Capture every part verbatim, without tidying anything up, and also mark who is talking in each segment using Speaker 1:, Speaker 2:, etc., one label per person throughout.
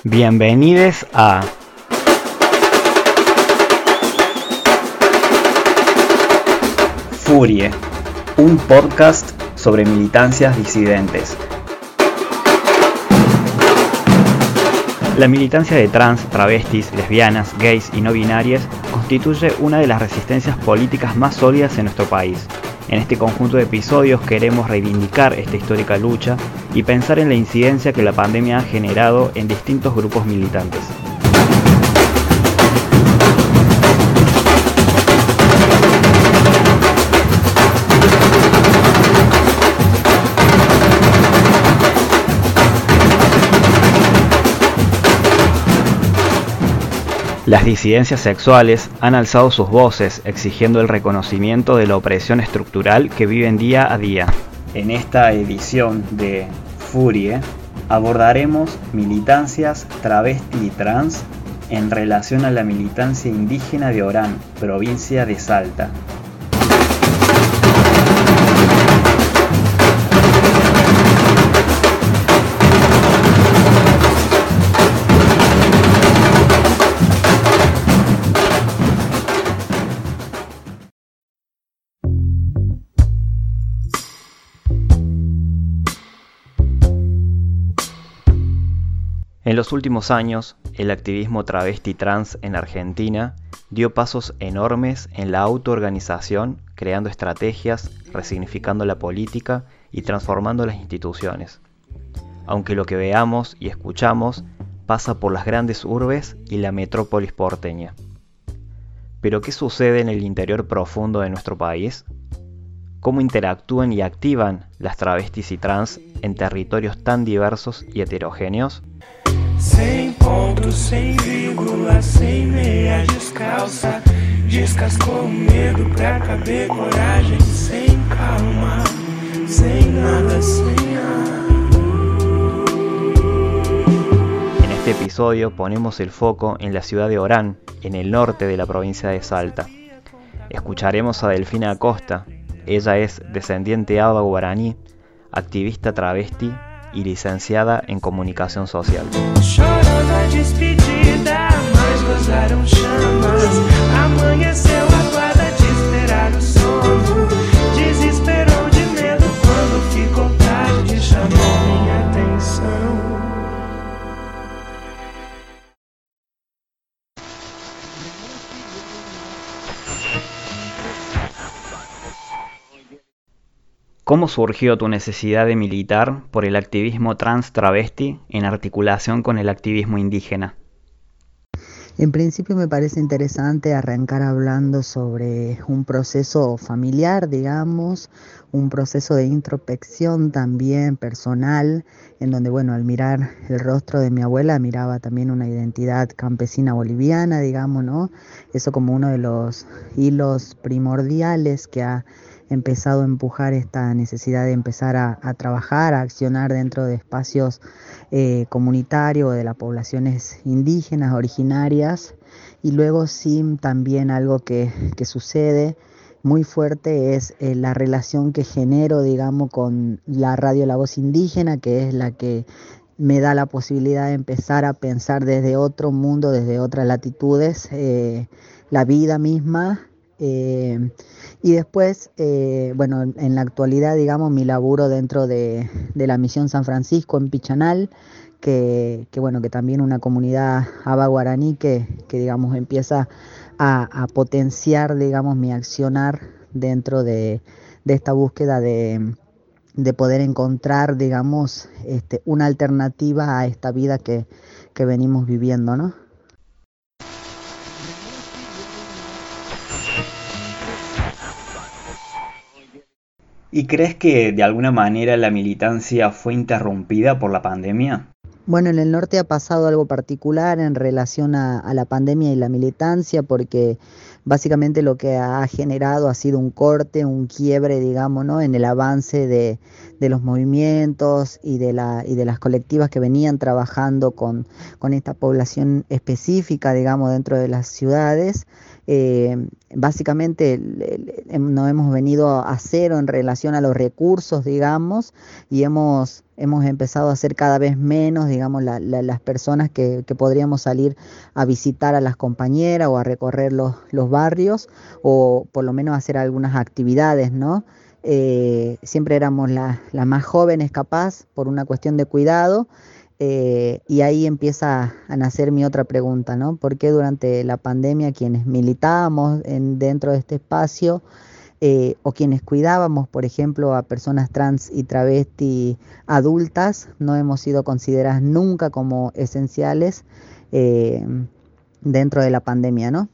Speaker 1: Bienvenidos a Furie, un podcast sobre militancias disidentes. La militancia de trans, travestis, lesbianas, gays y no binarias constituye una de las resistencias políticas más sólidas en nuestro país. En este conjunto de episodios queremos reivindicar esta histórica lucha y pensar en la incidencia que la pandemia ha generado en distintos grupos militantes. Las disidencias sexuales han alzado sus voces exigiendo el reconocimiento de la opresión estructural que viven día a día. En esta edición de Furie abordaremos militancias travesti y trans en relación a la militancia indígena de Orán, provincia de Salta. En los últimos años, el activismo travesti trans en Argentina dio pasos enormes en la autoorganización, creando estrategias, resignificando la política y transformando las instituciones. Aunque lo que veamos y escuchamos pasa por las grandes urbes y la metrópolis porteña. ¿Pero qué sucede en el interior profundo de nuestro país? ¿Cómo interactúan y activan las travestis y trans en territorios tan diversos y heterogéneos?
Speaker 2: Sem ponto, sem vírgula, sem meia descalça. Descascou o medo pra caber coragem. Sem calma, sem nada, sem nada.
Speaker 1: En este episodio ponemos el foco en la ciudad de Orán, en el norte de la provincia de Salta. Escucharemos a Delfina Acosta. Ella es descendiente aba guaraní, activista travesti y licenciada en comunicación social.
Speaker 2: Chorando a despedida, mas gozaram chamas. Amanheceu a guarda de esperar o sono. Desesperou de medo quando ficou tarde, chamou minha atenção.
Speaker 1: ¿Cómo surgió tu necesidad de militar por el activismo trans travesti en articulación con el activismo indígena?
Speaker 3: En principio me parece interesante arrancar hablando sobre un proceso familiar, digamos, un proceso de introspección también personal, en donde, bueno, al mirar el rostro de mi abuela miraba también una identidad campesina boliviana, digamos, ¿no? Eso como uno de los hilos primordiales que ha empezado a empujar esta necesidad de empezar a, a trabajar, a accionar dentro de espacios eh, comunitarios de las poblaciones indígenas, originarias. Y luego sí, también algo que, que sucede muy fuerte es eh, la relación que genero, digamos, con la radio La Voz Indígena, que es la que me da la posibilidad de empezar a pensar desde otro mundo, desde otras latitudes, eh, la vida misma. Eh, y después, eh, bueno, en la actualidad, digamos, mi laburo dentro de, de la Misión San Francisco en Pichanal, que, que bueno, que también una comunidad aba guaraní que, que digamos, empieza a, a potenciar, digamos, mi accionar dentro de, de esta búsqueda de, de poder encontrar, digamos, este, una alternativa a esta vida que, que venimos viviendo, ¿no?
Speaker 1: ¿Y crees que de alguna manera la militancia fue interrumpida por la pandemia?
Speaker 3: Bueno, en el norte ha pasado algo particular en relación a, a la pandemia y la militancia, porque básicamente lo que ha generado ha sido un corte, un quiebre, digamos, ¿no? En el avance de, de los movimientos y de, la, y de las colectivas que venían trabajando con, con esta población específica, digamos, dentro de las ciudades. Eh, básicamente nos hemos venido a cero en relación a los recursos, digamos, y hemos, hemos empezado a ser cada vez menos, digamos, la, la, las personas que, que podríamos salir a visitar a las compañeras o a recorrer los, los barrios, o por lo menos hacer algunas actividades, ¿no? Eh, siempre éramos las la más jóvenes capaz por una cuestión de cuidado. Eh, y ahí empieza a nacer mi otra pregunta, ¿no? ¿Por qué durante la pandemia quienes militábamos en, dentro de este espacio eh, o quienes cuidábamos, por ejemplo, a personas trans y travesti adultas, no hemos sido consideradas nunca como esenciales eh, dentro de la pandemia, ¿no?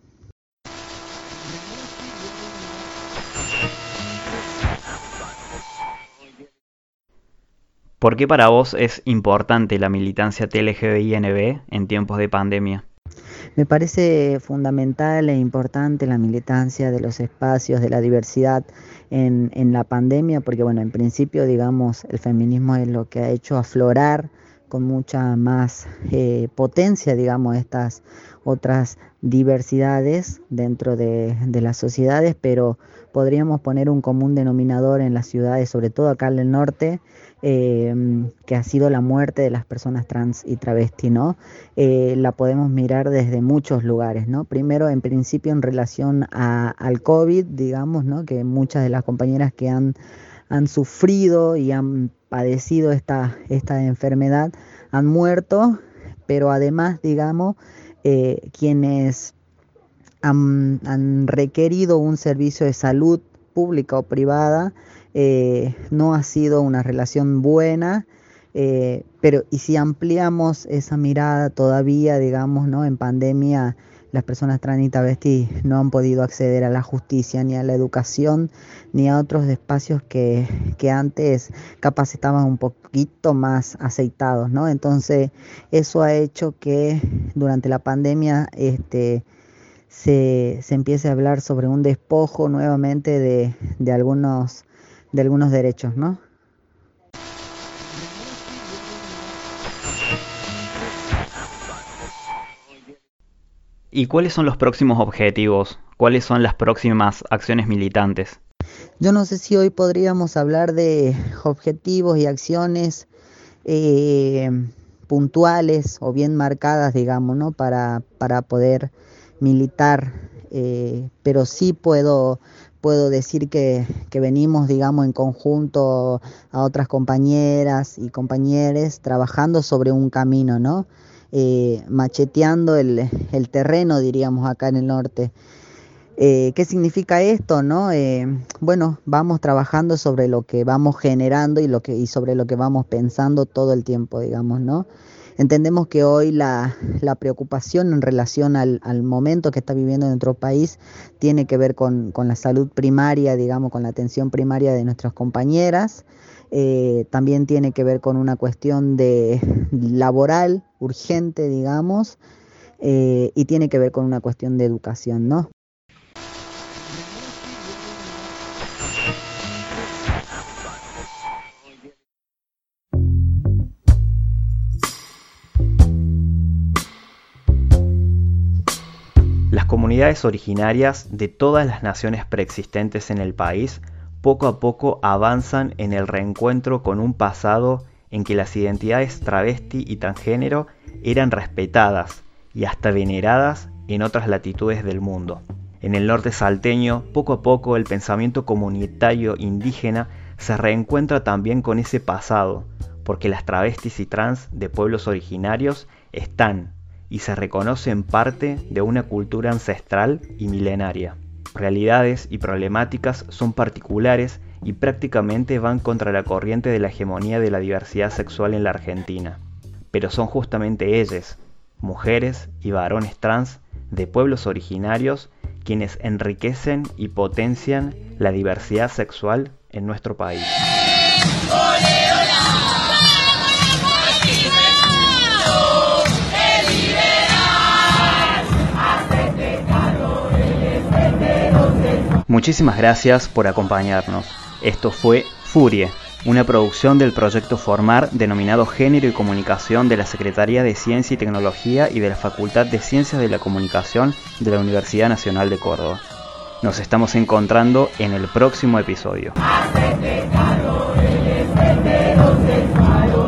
Speaker 1: ¿Por qué para vos es importante la militancia T L G B I N B en tiempos de pandemia?
Speaker 3: Me parece fundamental e importante la militancia de los espacios de la diversidad en, en la pandemia, porque bueno, en principio, digamos, el feminismo es lo que ha hecho aflorar con mucha más eh, potencia, digamos, estas otras diversidades dentro de, de las sociedades, pero podríamos poner un común denominador en las ciudades, sobre todo acá en el norte, eh, que ha sido la muerte de las personas trans y travesti, ¿no? Eh, la podemos mirar desde muchos lugares, ¿no? Primero, en principio, en relación a, al COVID, digamos, ¿no? Que muchas de las compañeras que han, han sufrido y han padecido esta, esta enfermedad han muerto, pero además, digamos, eh, quienes han, han requerido un servicio de salud pública o privada, eh, no ha sido una relación buena, eh, pero y si ampliamos esa mirada todavía, digamos, ¿no? En pandemia las personas trans y travesti no han podido acceder a la justicia, ni a la educación, ni a otros espacios que, que antes capaz estaban un poquito más aceitados, ¿no? Entonces eso ha hecho que durante la pandemia este, se, se empiece a hablar sobre un despojo nuevamente de, de, algunos, de algunos derechos, ¿no?
Speaker 1: ¿Y cuáles son los próximos objetivos? ¿Cuáles son las próximas acciones militantes?
Speaker 3: Yo no sé si hoy podríamos hablar de objetivos y acciones eh, puntuales o bien marcadas, digamos, ¿no? Para, para poder militar, eh, pero sí puedo, puedo decir que, que venimos, digamos, en conjunto a otras compañeras y compañeros trabajando sobre un camino, ¿no? Eh, macheteando el, el terreno, diríamos, acá en el norte. Eh, ¿Qué significa esto, no? Eh, bueno, vamos trabajando sobre lo que vamos generando y, lo que, y sobre lo que vamos pensando todo el tiempo, digamos, ¿no? Entendemos que hoy la, la preocupación en relación al, al momento que está viviendo nuestro país tiene que ver con, con la salud primaria, digamos, con la atención primaria de nuestras compañeras. Eh, también tiene que ver con una cuestión de laboral urgente, digamos, eh, y tiene que ver con una cuestión de educación, ¿no?
Speaker 1: Las comunidades originarias de todas las naciones preexistentes en el país poco a poco avanzan en el reencuentro con un pasado en que las identidades travesti y transgénero eran respetadas y hasta veneradas en otras latitudes del mundo. En el norte salteño, poco a poco el pensamiento comunitario indígena se reencuentra también con ese pasado, porque las travestis y trans de pueblos originarios están y se reconocen parte de una cultura ancestral y milenaria. Realidades y problemáticas son particulares y prácticamente van contra la corriente de la hegemonía de la diversidad sexual en la Argentina. Pero son justamente ellas, mujeres y varones trans de pueblos originarios, quienes enriquecen y potencian la diversidad sexual en nuestro país. Muchísimas gracias por acompañarnos. Esto fue Furie, una producción del proyecto Formar denominado Género y Comunicación de la Secretaría de Ciencia y Tecnología y de la Facultad de Ciencias de la Comunicación de la Universidad Nacional de Córdoba. Nos estamos encontrando en el próximo episodio.